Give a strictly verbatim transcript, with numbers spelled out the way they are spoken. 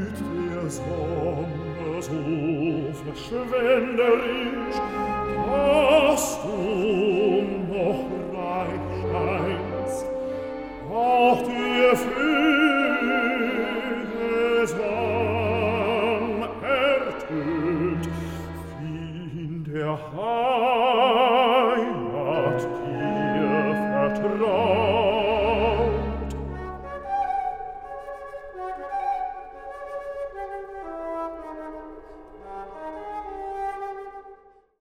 der Sonne so verschwenderisch, dass du noch reich scheinst, auch die Fülle